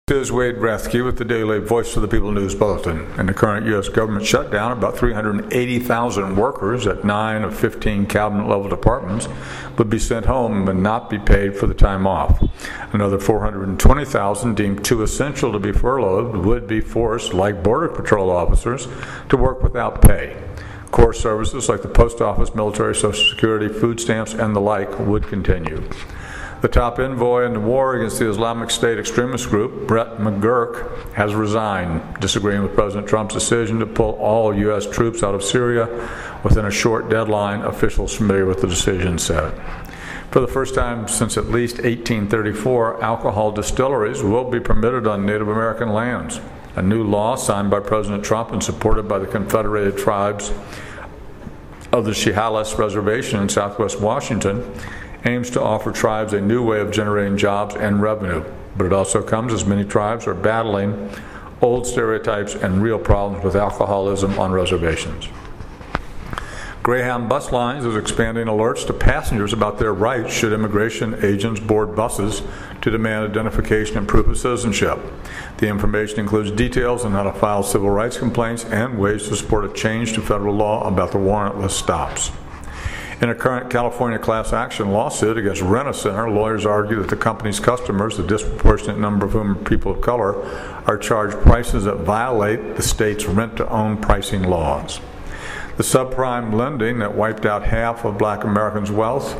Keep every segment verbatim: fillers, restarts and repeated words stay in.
This is Wade Rathke with the Daily Voice of the People News Bulletin. In the current U S government shutdown, about three hundred eighty thousand workers at nine of fifteen cabinet-level departments would be sent home and not be paid for the time off. Another four hundred twenty thousand deemed too essential to be furloughed would be forced, like Border Patrol officers, to work without pay. Core services like the Post Office, military, Social Security, food stamps, and the like would continue. The top envoy in the war against the Islamic State extremist group, Brett McGurk, has resigned, disagreeing with President Trump's decision to pull all U S troops out of Syria within a short deadline, officials familiar with the decision said. For the first time since at least eighteen thirty-four, alcohol distilleries will be permitted on Native American lands. A new law signed by President Trump and supported by the Confederated Tribes of the Chehalis Reservation in southwest Washington aims to offer tribes a new way of generating jobs and revenue, but it also comes as many tribes are battling old stereotypes and real problems with alcoholism on reservations. Greyhound Bus Lines is expanding alerts to passengers about their rights should immigration agents board buses to demand identification and proof of citizenship. The information includes details on how to file civil rights complaints and ways to support a change to federal law about the warrantless stops. In a current California class action lawsuit against Rent-A-Center, lawyers argue that the company's customers, the disproportionate number of whom are people of color, are charged prices that violate the state's rent-to-own pricing laws. The subprime lending that wiped out half of black Americans' wealth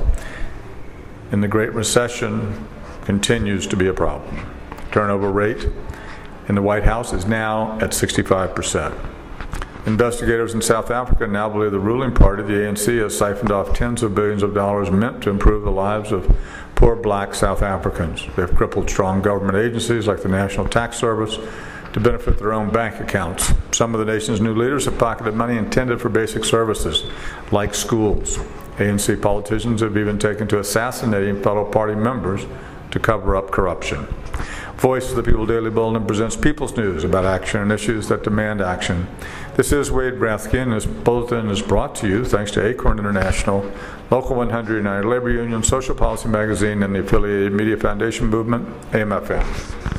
in the Great Recession continues to be a problem. Turnover rate in the White House is now at sixty-five percent. Investigators in South Africa now believe the ruling party, the A N C, has siphoned off tens of billions of dollars meant to improve the lives of poor black South Africans. They've crippled strong government agencies like the National Tax Service to benefit their own bank accounts. Some of the nation's new leaders have pocketed money intended for basic services, like schools. A N C politicians have even taken to assassinating fellow party members to cover up corruption. Voice of the People Daily Bulletin presents People's News about action and issues that demand action. This is Wade Rathke, and this bulletin is brought to you thanks to Acorn International, Local one hundred, United Labor Union, Social Policy Magazine, and the affiliated Media Foundation Movement, A M F N.